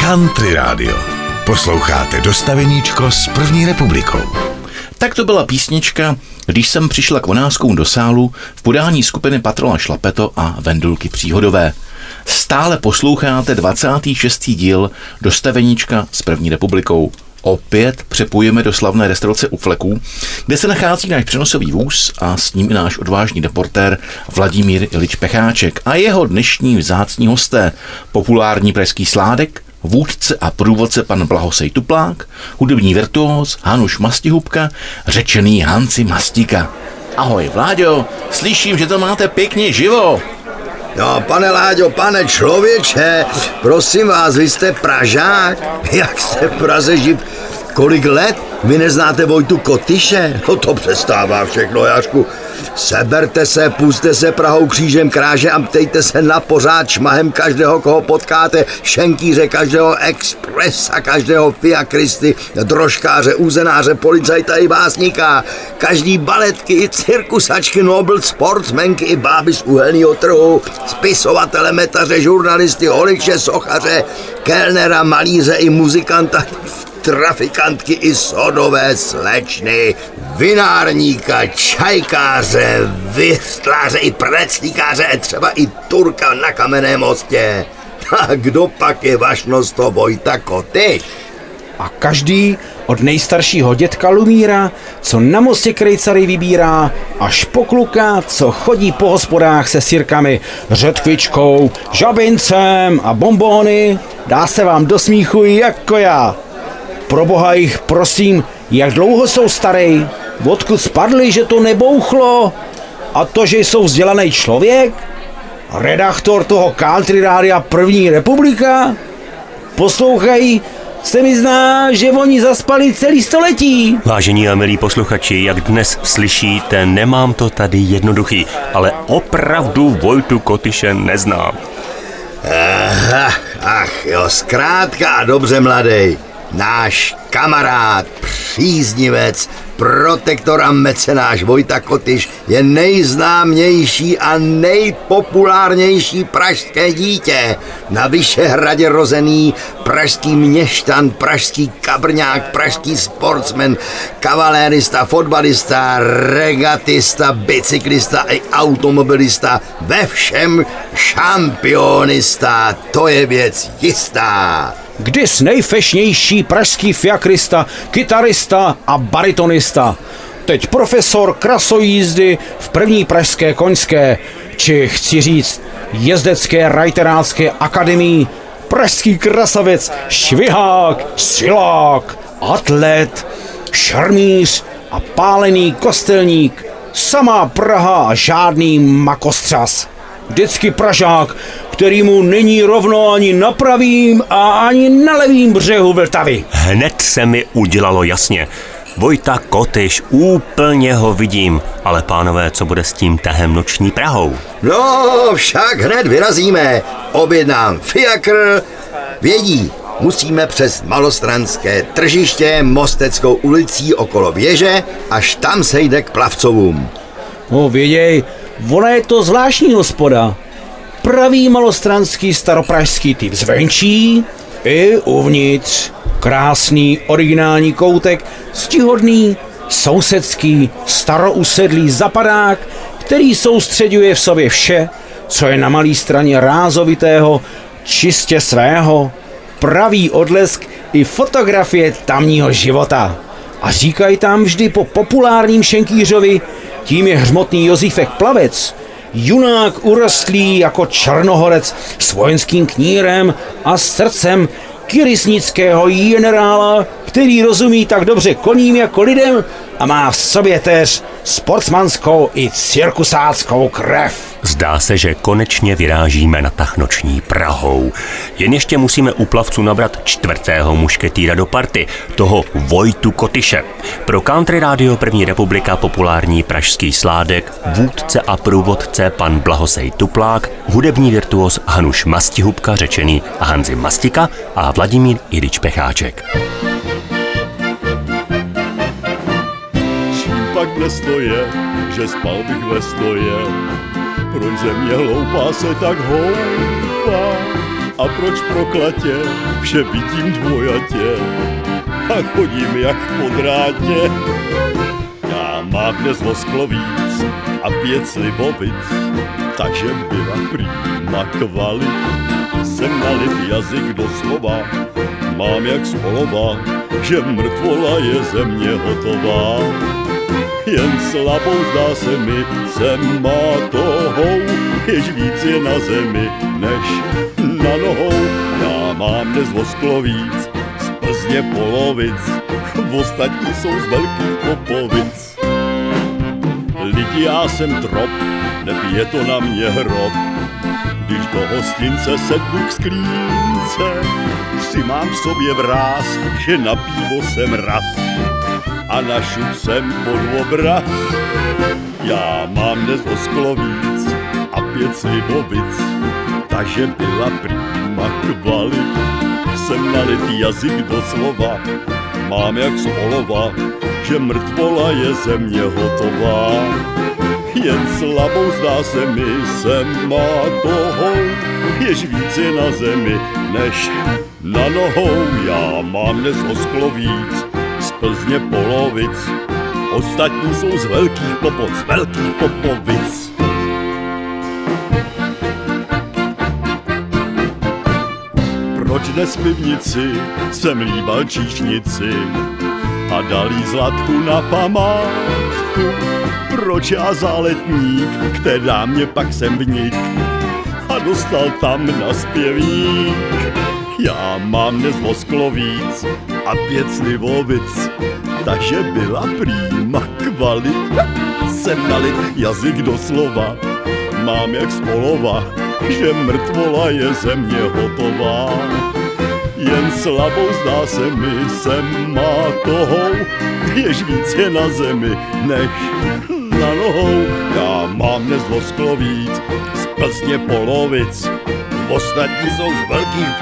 Country Radio. Posloucháte Dostaveníčko s První republikou. Tak to byla písnička Když jsem přišla k Vonáskům do sálu v podání skupiny Patrola Šlapeto a Vendulky Příhodové. Stále posloucháte 26. díl Dostaveníčka s První republikou. Opět přepojíme do slavné restaurace U Fleků, kde se nachází náš přenosový vůz a s ním i náš odvážný reportér Vladimír Ilič Pecháček a jeho dnešní vzácní hosté, populární pražský sládek, vůdce a průvodce pan Blahosej Tuplák, hudební virtuóz Hanuš Mastihubka, řečený Hanzi Mastika. Ahoj Vláďo, slyším, že to máte pěkně živo. No, pane Láďo, pane člověče, prosím vás, vy jste Pražák? Jak jste v Praze živ? Kolik let? Vy neznáte Vojtu Kotyše? No to přestává všechno, Jašku. Seberte se, pusťte se Prahou křížem kráže a ptejte se na pořád šmahem každého, koho potkáte, šenkýře, každého expresa, každého fiakristy, drožkáře, úzenáře, policajta i básníka, každý baletky i cirkusačky, nobl, sportsmenky i báby z uhelného trhu, spisovatele, metaře, žurnalisty, holiče, sochaře, kelnera, malíře i muzikanta, trafikantky i sodové slečny, vinárníka, čajkáře, vystláře i preclíkáře, třeba i Turka na Kamenném mostě. A kdo pak je vašnost to Vojta Kotyš? A každý od nejstaršího dětka Lumíra, co na mostě Krejcary vybírá, až po kluka, co chodí po hospodách se sirkami, řetkvičkou, žabincem a bonbóny, dá se vám do smíchu jako já. Pro boha jich prosím, jak dlouho jsou starej, odkud spadli, že to nebouchlo, a to, že jsou vzdělaný člověk, redaktor toho Country Rádia První republika, poslouchají, se mi zdá, že oni zaspali celý století. Vážení a milí posluchači, jak dnes slyšíte, nemám to tady jednoduchý, ale opravdu Vojtu Kotyše neznám. Ach jo, zkrátka a dobře, mladej. Náš kamarád, příznivec, protektor a mecenáš Vojta Kotyš je nejznámější a nejpopulárnější pražské dítě. Na Vyšehradě rozený pražský měšťan, pražský kabrňák, pražský sportsman, kavalérista, fotbalista, regatista, bicyklista i automobilista, ve všem šampionista, to je věc jistá. Kdys nejfešnější pražský fiakrista, kytarista a baritonista. Teď profesor krasojízdy v první pražské koňské, či chci říct jezdecké rajterácké akademii, pražský krasavec, švihák, silák, atlet, šarmíř a pálený kostelník. Samá Praha a žádný makostřas. Vždycky Pražák, kterýmu není rovno ani na pravým a ani na levým břehu Vltavy. Hned se mi udělalo jasně. Vojta Kotyš, úplně ho vidím. Ale pánové, co bude s tím tahem noční Prahou? No, však hned vyrazíme. Objednám fiakr. Vědí, musíme přes Malostranské tržiště, Mosteckou ulicí okolo věže, až tam se jde k Plavcovům. No věděj, ona je to zvláštní hospoda. Pravý malostranský staropražský typ zvenčí i uvnitř. Krásný originální koutek, ctihodný, sousedský, starousedlý zapadák, který soustředuje v sobě vše, co je na malé straně rázovitého, čistě svého. Pravý odlesk i fotografie tamního života. A říkají tam vždy po populárním šenkýřovi, tím je hřmotný Josífek Plavec, junák urostlý jako Černohorec s vojenským knírem a srdcem kyrysnického generála, který rozumí tak dobře koním jako lidem a má v sobě též sportsmanskou i cirkusáckou krev. Zdá se, že konečně vyrážíme na tah noční Prahou. Jen ještě musíme u Plavců nabrat 4. mušketýra do party, toho Vojtu Kotyše. Pro Country Radio První republika populární pražský sládek, vůdce a průvodce pan Blahosej Tuplák, hudební virtuóz Hanuš Mastihubka, řečený Hanzi Mastika a Vladimír Ilič Pecháček. Čím pak dnes to je, že spal bych ve stoje? Proč ze mě hloupá se tak houpá? A proč proklatě vše vidím dvojatě a chodím jak po drátě. Já mám dnes vosklovíc a 5 slivovic, takže byla prýma kvalit. Jsem nalit jazyk doslova, mám jak z olova, že mrtvola je ze mě hotová. Jen slabou zdá se mi, jsem mátohou, jež víc je na zemi, než na nohou. Já mám dnes vosklovíc, z Plzně polovic, ostatní jsou z velkých Popovic. Lidi, já jsem trop, nepije to na mě hrob, když do hostince sednu k sklínce, si mám v sobě vráz, že na pivo jsem raz a na šup jsem pod obraz. Já mám dnes vosklovíc a 5 slivovic, takže byla prýma kvalit. Jsem nalitý jazyk doslova, mám jak z olova, že mrtvola je ze mě hotová. Jen slabou zdá se mi, jsem mátohou, jež víc je na zemi, než na nohou. Já mám dnes vosklovíc, z Plzně polovic, ostatní jsou z velkých Popovic. Proč dnes v pivnici jsem líbal číšnici a dal jí Zlatku na památku? Proč já záletník, k té dámě pak jsem vnik a dostal tam na zpěvník? Já mám dnes vosklovíc a 5 slivovic, takže byla prýma kvalit. Jsem nalit jazyk doslova, mám jak z olova, že mrtvola je ze mě hotová. Jen slabou zdá se mi, jsem mátohou, jež víc je na zemi, než na nohou. Já mám dnes vosklovíc, z Plzně polovic, ostatní jsou z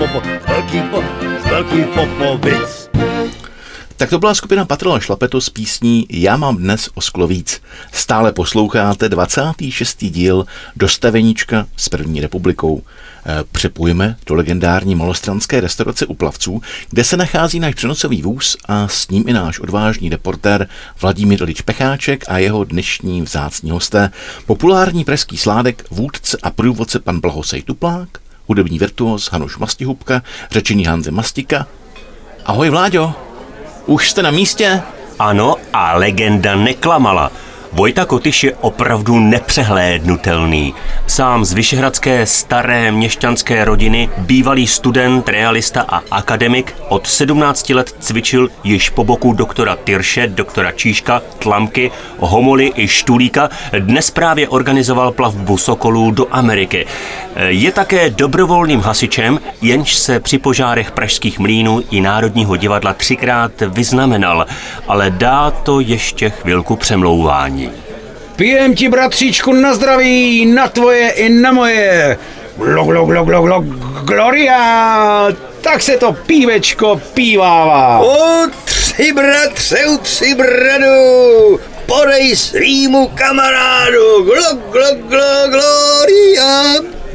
velkých Popovic. Tak to byla skupina Patrola Šlapeto s písní Já mám dnes osklovíc. Stále posloucháte 26. díl Dostaveníčka s první republikou. Připojíme do legendární malostranské restaurace u Plavců, kde se nachází náš přenosový vůz a s ním i náš odvážný reportér Vladimír Lič Pecháček a jeho dnešní vzácní hosté, populární pražský sládek, vůdce a průvodce pan Blahosej Tuplák, hudební virtuos Hanuš Mastihubka, řečení Hanze Mastika. Ahoj Vláďo, už jste na místě? Ano, a legenda neklamala. Vojta Kotyš je opravdu nepřehlédnutelný. Sám z vyšehradské staré měšťanské rodiny, bývalý student, realista a akademik, od 17 let cvičil již po boku doktora Tyrše, doktora Číška, Tlamky, Homoly i Štulíka. Dnes právě organizoval plavbu sokolů do Ameriky. Je také dobrovolným hasičem, jenž se při požárech pražských mlýnů i Národního divadla 3krát vyznamenal, ale dá to ještě chvilku přemlouvání. Pijem ti, bratříčku, na zdraví, na tvoje i na moje. Gloria, tak se to pívečko pívává. Utři bratře, bradu, podej svýmu kamarádu, gloria.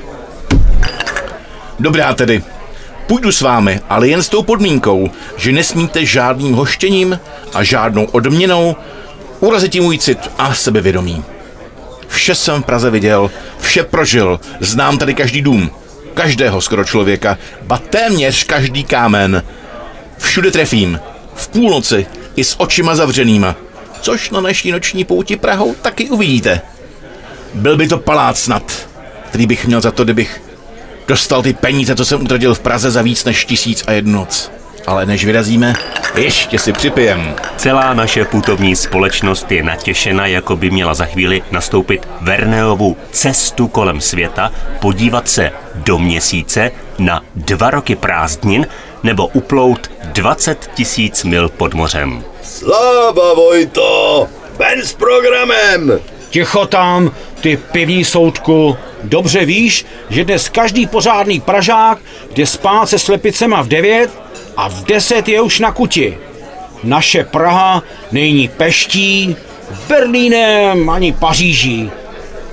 Dobrá tedy, půjdu s vámi, ale jen s tou podmínkou, že nesmíte žádným hoštěním a žádnou odměnou urazit můj cit a sebevědomí. Vše jsem v Praze viděl, vše prožil, znám tady každý dům, každého skoro člověka, ba téměř každý kámen. Všude trefím, v půlnoci i s očima zavřenýma, což na naší noční pouti Prahou taky uvidíte. Byl by to palác snad, který bych měl za to, kdybych dostal ty peníze, co jsem utratil v Praze za víc než 1001 noc. Ale než vyrazíme, ještě si připijem. Celá naše putovní společnost je natěšena, jako by měla za chvíli nastoupit Verneovu cestu kolem světa, podívat se do Měsíce na 2 roky prázdnin nebo uplout 20 000 mil pod mořem. Sláva, Vojto, ven s programem. Ticho tam, ty pivní soudku. Dobře víš, že dnes každý pořádný Pražák jde spát se slepicema v 9 a v 10 je už na kuti. Naše Praha není Peští, Berlínem ani Paříží.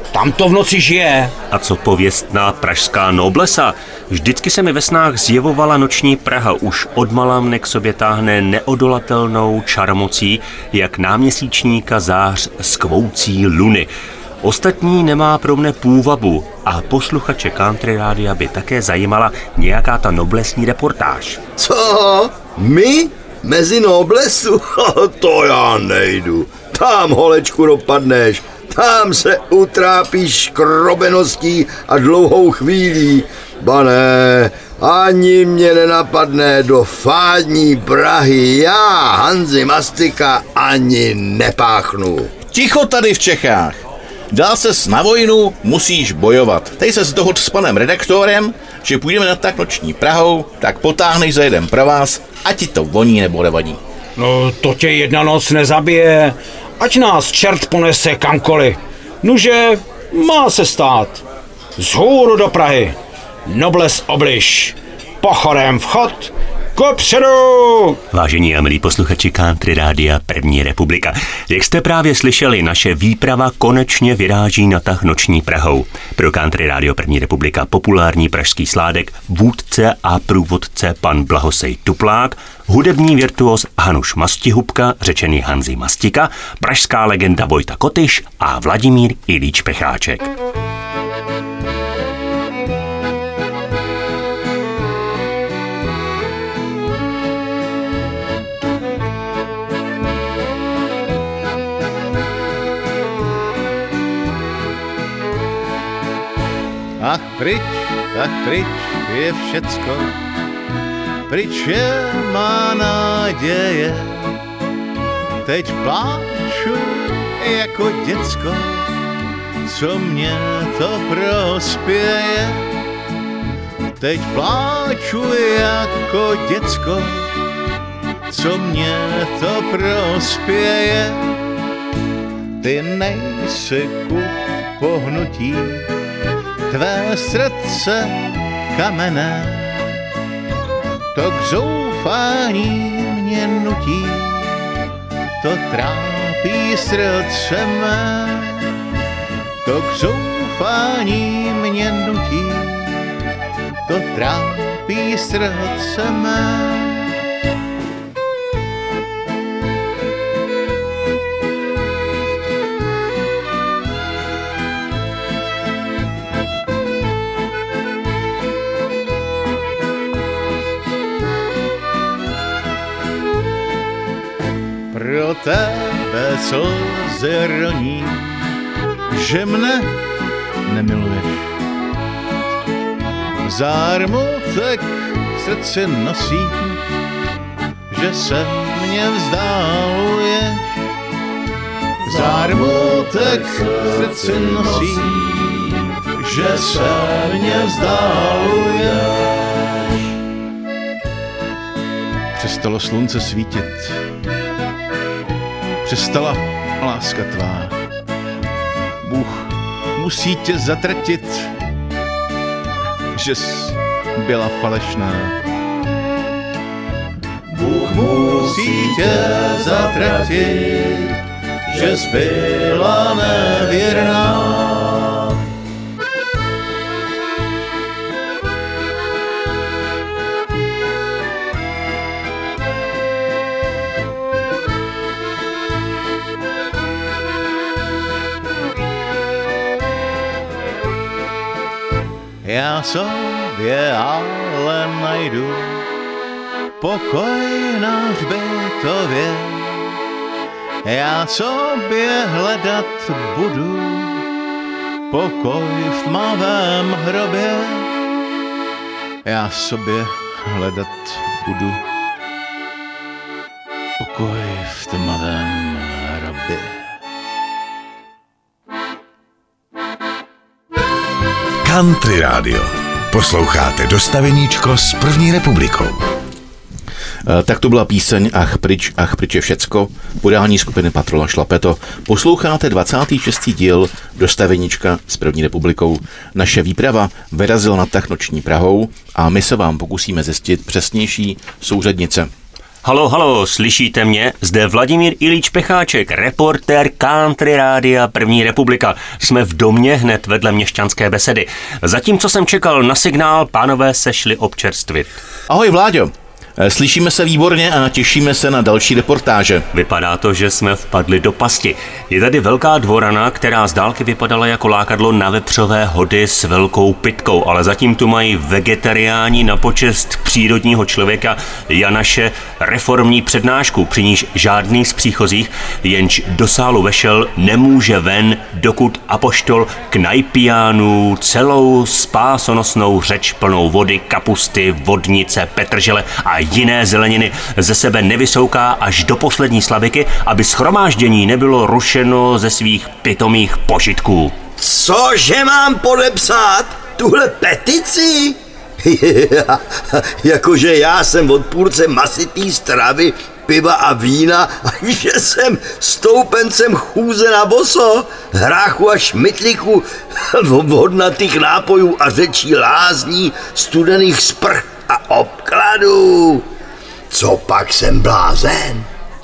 Tam to v noci žije. A co pověstná pražská noblesa? Vždycky se mi ve snách zjevovala noční Praha, už odmala mne k sobě táhne neodolatelnou čaromocí, jak náměsíčníka zář skvoucí luny. Ostatní nemá pro mne půvabu a posluchače Country Rádia by také zajímala nějaká ta noblesní reportáž. Co? My? Mezi noblesu? To já nejdu. Tam, holečku, dopadneš. Tam se utrápíš škrobeností a dlouhou chvílí. Ba ne, ani mě nenapadne do fádní Prahy. Já, Hanzi Mastika, ani nepáchnu. Ticho tady v Čechách. Dal ses na vojnu, musíš bojovat. Teď se dohodl s panem redaktorem, že půjdeme na tak noční Prahou, tak potáhneš za jeden pro vás, ať ti to voní nebo nevadí. No to tě jedna noc nezabije, ať nás čert ponese kamkoliv. Nuže, má se stát. Vzhůru do Prahy, nobles obliž, pochodem vchod, kopředu! Vážení a milí posluchači Country Rádia První republika. Jak jste právě slyšeli, naše výprava konečně vyráží na tah noční Prahou. Pro Country Rádio První republika populární pražský sládek, vůdce a průvodce pan Blahosej Tuplák, hudební virtuos Hanuš Mastihubka, řečený Hanzi Mastika, pražská legenda Vojta Kotyš a Vladimír Ilíč Pecháček. Ach pryč je všecko, pryč je má naděje. Teď pláču jako děcko, co mě to prospěje. Teď pláču jako děcko, co mě to prospěje. Ty nejsi ku pohnutí, tvé srdce kamenné, to k zoufání mě nutí, to trápí srdce mé, to k zoufání mě nutí, to trápí srdce mé. Pro tebe slzy roní, že mne nemiluješ. Zármutek v srdci nosím, že se mě vzdáluješ. Zármutek v srdci nosím, že se mě vzdáluješ. Přestalo slunce svítit, přestala láska tvá. Bůh musí tě zatratit, žes byla falešná. Bůh musí tě zatratit, žes byla nevěrná. Já sobě ale najdu pokoj na hřbitově. Já sobě hledat budu pokoj v tmavém hrobě. Já sobě hledat budu pokoj v tmavém hrobě. Country Radio. Posloucháte Dostaveníčko s První republikou. Tak to byla píseň Ach pryč je všecko, podání skupiny Patrola Šlapeto. Posloucháte 26. díl Dostaveníčka s První republikou. Naše výprava vyrazila na tah noční Prahou a my se vám pokusíme zjistit přesnější souřadnice. Halo, slyšíte mě? Zde Vladimír Ilíč Pecháček, reportér Country Rádia První republika. Jsme v domě hned vedle Měšťanské besedy. Zatímco jsem čekal na signál, pánové se šli občerstvit. Ahoj Vláďo, slyšíme se výborně a těšíme se na další reportáže. Vypadá to, že jsme vpadli do pasti. Je tady velká dvorana, která z dálky vypadala jako lákadlo na vepřové hody s velkou pytkou, ale zatím tu mají vegetariáni na počest přírodního člověka Janaše reformní přednášku, při níž žádný z příchozích, jenž do sálu vešel, nemůže ven, dokud apoštol Knajpiánů celou spásonosnou řeč plnou vody, kapusty, vodnice, petržele a jiné zeleniny ze sebe nevysouká až do poslední slaviky, aby shromáždění nebylo rušeno ze svých pitomých požitků. Cože mám podepsat? Tuhle petici? Jakože já jsem odpůrce masitý stravy, piva a vína a že jsem stoupencem chůze na boso, hráchu a šmitlíků, vodnatých nápojů a řečí lázní, studených sprch a obkladů. Co pak jsem blázen?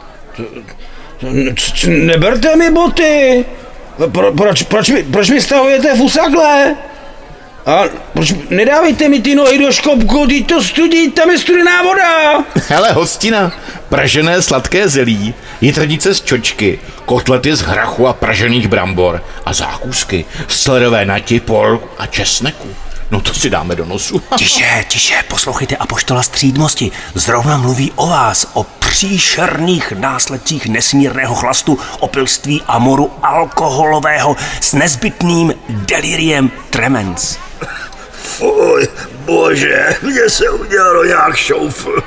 Neberte mi boty! Proč mi stahujete fusakle? A proč nedávejte mi ty nohy do škopku, ty to studí, tam je studená voda! Hele, hostina, pražené sladké zelí, jitrnice z čočky, kotlety z hrachu a pražených brambor a zákusky, sledové nati, pol a česneku. No to si dáme do nosu. Tiše, poslouchejte apoštola střídmosti. Zrovna mluví o vás, o příšerných následcích nesmírného chlastu, opilství a moru alkoholového s nezbytným deliriem tremens. Fuj, bože, mně se udělalo nějak šoufl.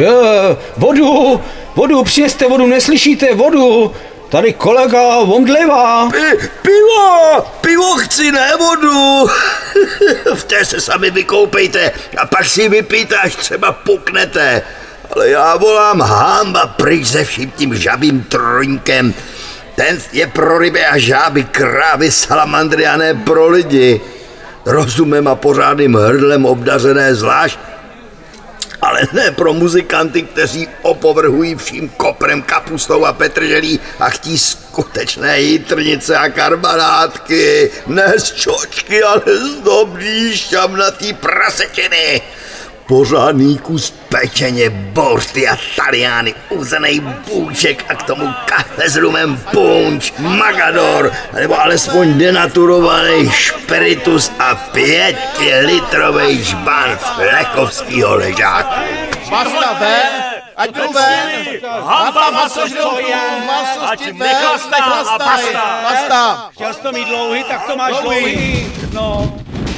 Vodu, přineste vodu, neslyšíte vodu? Tady kolega omdlevá. Pivo chci, ne vodu. V té se sami vykoupejte a pak si vypijte, až třeba puknete. Ale já volám hamba pryč se vším tím žabým trojnkem. Ten je pro ryby a žáby, krávy, salamandry a ne pro lidi. Rozumem a pořádným hrdlem obdařené zvlášť, ale ne pro muzikanty, kteří opovrhují vším koprem, kapustou a petrželí a chtí skutečné jitrnice a karbanátky. Ne z čočky, ale z dobrý šťavnatý prasetiny. Pořádný kus pečeně, borsty a taliány, uzenej bůček a k tomu kafe s rumem punč, magador, nebo alespoň denaturovaný špiritus a 5litrový žbán flekovskýho ležáku. Basta ven, ať jdu ven, hamba masožroutků, ať nechlastají, basta. Chtěl jsi to mít dlouhý, tak to máš dlouhý. No.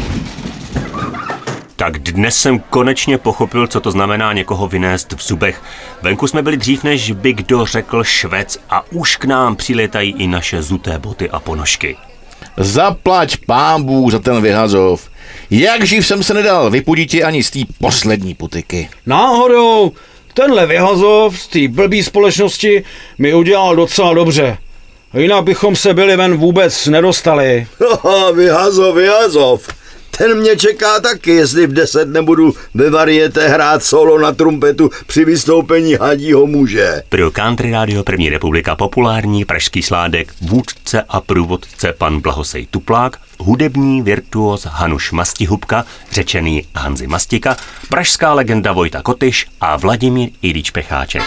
Tak dnes jsem konečně pochopil, co to znamená někoho vynést v zubech. Venku jsme byli dřív, než by kdo řekl švec a už k nám přilétají i naše zuté boty a ponožky. Zaplať pámbů za ten vyhazov. Jak živ jsem se nedal vypuditi ani z té poslední putiky. Náhodou, tenhle vyhazov z té blbý společnosti mi udělal docela dobře. Jinak bychom se byli ven vůbec nedostali. Vyhazov. Ten mě čeká taky, jestli v 10 nebudu ve variete hrát solo na trumpetu při vystoupení Hadího muže. Pro Country Rádio První republika populární pražský sládek, vůdce a průvodce pan Blahosej Tuplák, hudební virtuos Hanuš Mastihubka, řečený Hanzi Mastika, pražská legenda Vojta Kotyš a Vladimír Ilíč Pecháček.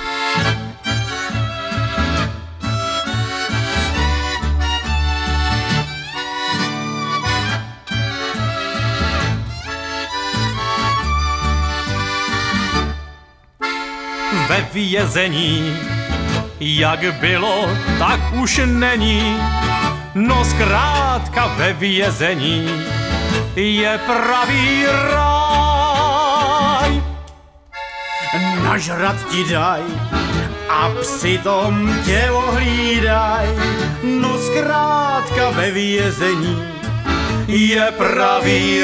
Ve vězení, jak bylo, tak už není. No zkrátka ve vězení je pravý ráj. Nažrat ti daj a přitom tě ohlídaj. No zkrátka ve vězení je pravý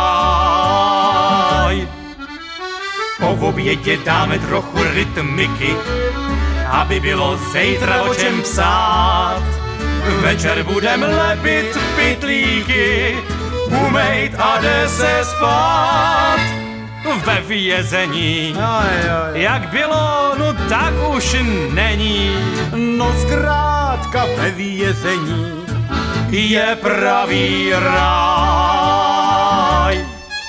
ráj. Po obědě dáme trochu rytmiky, aby bylo zítra o čem psát. Večer budem lepit pytlíky, umejt a jde se spát. ve vězení. Jak bylo, no tak už není. No zkrátka ve vězení Je pravý ráj.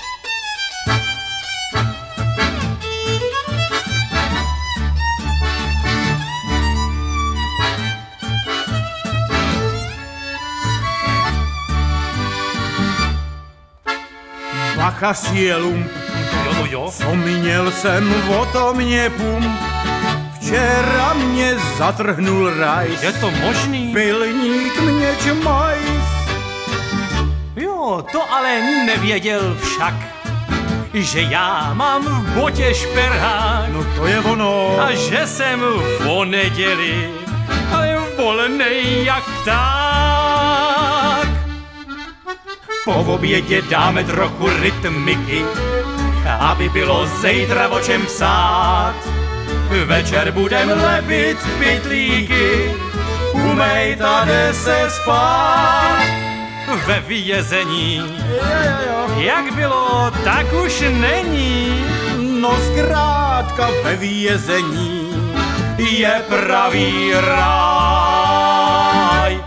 Bachař je lump, Jo. co měl jsem o tom mě pum. Včera mě zatrhnul rajs, Je to možný? pilník mě čmajs. Jo, to ale nevěděl však, že já mám v botě šperhák No to je ono. a že jsem o neděli, ale volnej jak tak. Po obědě dáme trochu rytmiky, aby bylo zítra o čem psát. Večer budem lepit pytlíky, umejt a jde se spát. Ve vězení, jak bylo, tak už není. No zkrátka ve vězení Je pravý ráj.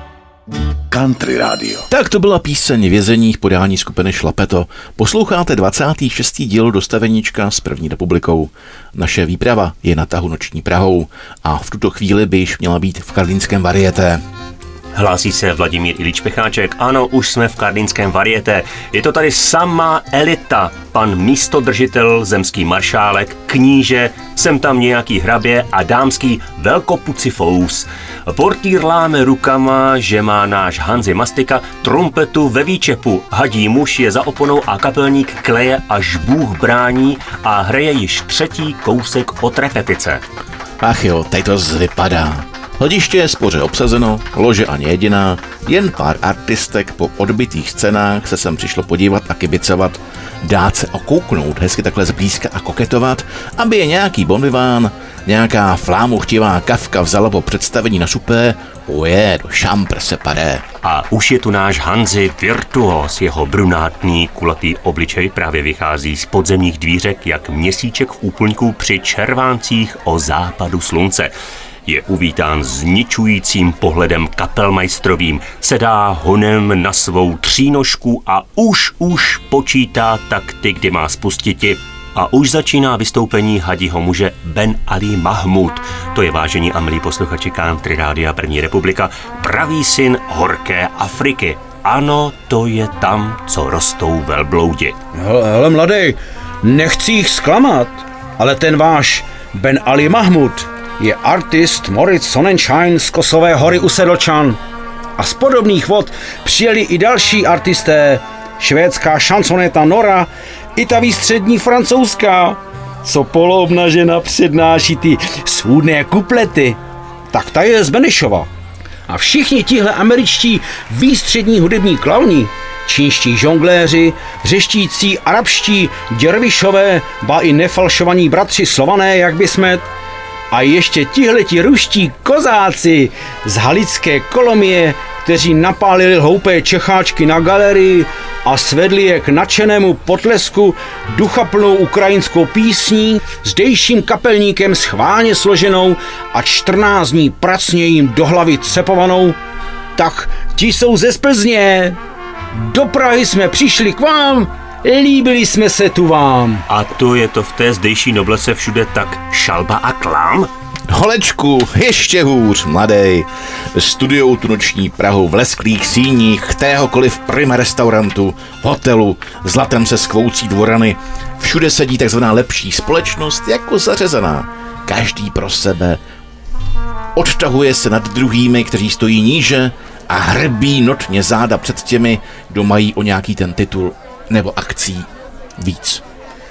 Country Radio. Tak to byla píseň Vězení v podání skupiny Šlapeto. Posloucháte 26. díl dostaveníčka s první republikou. Naše výprava je na tahu noční Prahou a v tuto chvíli by již měla být v karlínském Varieté. Hlásí se Vladimír Ilíč Pecháček. Ano, už jsme v karlínském Varieté. Je to tady sama elita. Pan místodržitel, zemský maršálek, kníže, sem tam nějaký hrabě a dámský velkopucifous. Portýr láme rukama, že má náš Hanzi Mastika trumpetu ve výčepu. Hadí muž je za oponou a kapelník kleje, až Bůh brání a hraje již třetí kousek od repetice. Ach jo, teď to vypadá. Hlediště je spoře obsazeno, lože ani jediná, jen pár artistek po odbytých scénách se sem přišlo podívat a kibicovat, dát se okouknout, hezky takhle zblízka a koketovat, aby je nějaký bonviván, nějaká flámuchtivá kavka vzala po představení na supé, do šampr se padé. A už je tu náš Hanzi virtuos, jeho brunátný kulatý obličej právě vychází z podzemních dvířek jak měsíček v úplňku při červáncích o západu slunce. Je uvítán zničujícím pohledem kapelmajstrovým, sedá honem na svou třínožku a už počítá takty, kdy má spustiti. A už začíná vystoupení hadího muže Ben Ali Mahmud. To je, vážení a milí posluchači Country Rádia První republika, pravý syn horké Afriky. Ano, to je tam, co rostou velbloudi. Hele mladej, nechci jich zklamat, ale ten váš Ben Ali Mahmud je artist Moritz Sonnenschein z Kosové hory u Sedlčan. A z podobných vod přijeli i další artisté, švédská šansoneta Nora, i ta výstřední francouzská, co poloobnažena přednáší ty svůdné kuplety. Tak ta je z Benešova. A všichni tihle američtí výstřední hudební klauni, čínští žongléři, řeštící arabští děrvišové, ba i nefalšovaní bratři Slované, jak by smet, a ještě tihleti ruští kozáci z halické Kolomie, kteří napálili hloupé čecháčky na galerii a svedli je k nadšenému potlesku duchaplnou ukrajinskou písní, zdejším kapelníkem schválně složenou a 14 dní pracně jim do hlavy cepovanou, tak ti jsou ze Plzně. Do Prahy jsme přišli k vám, líbili jsme se tu vám. A to je to v té zdejší noblese všude tak šalba a klám? Holečku, ještě hůř, mladej. Studujou tu noční Prahu v lesklých síních, kteréhokoliv prima restaurantu, hotelu, zlatem se skvoucí dvorany. Všude sedí takzvaná lepší společnost jako zařezaná. Každý pro sebe. Odtahuje se nad druhými, kteří stojí níže a hrbí notně záda před těmi, kdo mají o nějaký ten titul nebo akcí víc.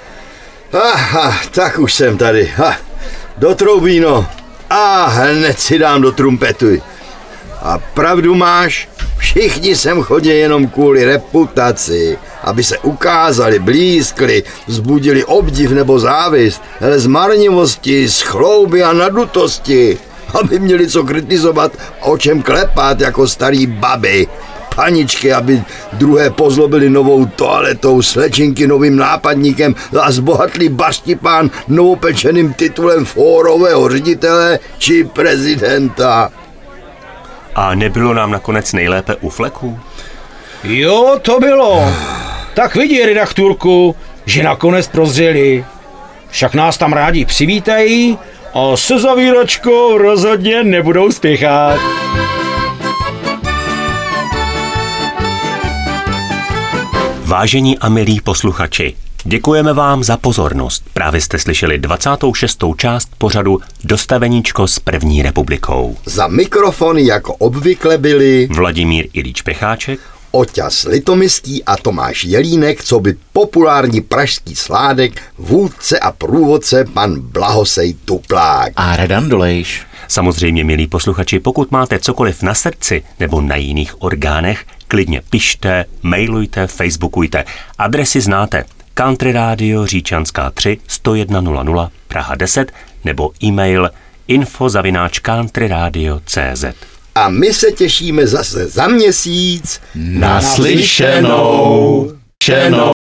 Aha, tak už jsem tady. Do troubíno. A hned si dám do trumpetu. A pravdu máš, všichni sem chodí jenom kvůli reputaci, aby se ukázali, blízkli, vzbudili obdiv nebo závist, ale z marnivosti, z chlouby a nadutosti, aby měli co kritizovat, o čem klepat jako starý baby. paničky, aby druhé pozlobili novou toaletou, slečinky novým nápadníkem a zbohatlý baštipán novopečeným titulem fórového ředitele či prezidenta. A nebylo nám nakonec nejlépe u fleku? Jo, to bylo. Tak vidí, redakturku, že nakonec prozřeli. Však nás tam rádi přivítají a se zavíračkou rozhodně nebudou spěchat. Vážení a milí posluchači, děkujeme vám za pozornost. Právě jste slyšeli 26. část pořadu Dostaveníčko s první republikou. Za mikrofony jako obvykle byli Vladimír Ilíč Pecháček, Oťas Litomyský a Tomáš Jelínek, co by populární pražský sládek, vůdce a průvodce pan Blahosej Tuplák. A Radan Dolejš. Samozřejmě, milí posluchači, pokud máte cokoliv na srdci nebo na jiných orgánech, klidně pište, mailujte, facebookujte. Adresy znáte. Country Radio Říčanská 3 101 00 Praha 10 nebo e-mail info@countryradio.cz. A my se těšíme zase za měsíc. Naslyšenou.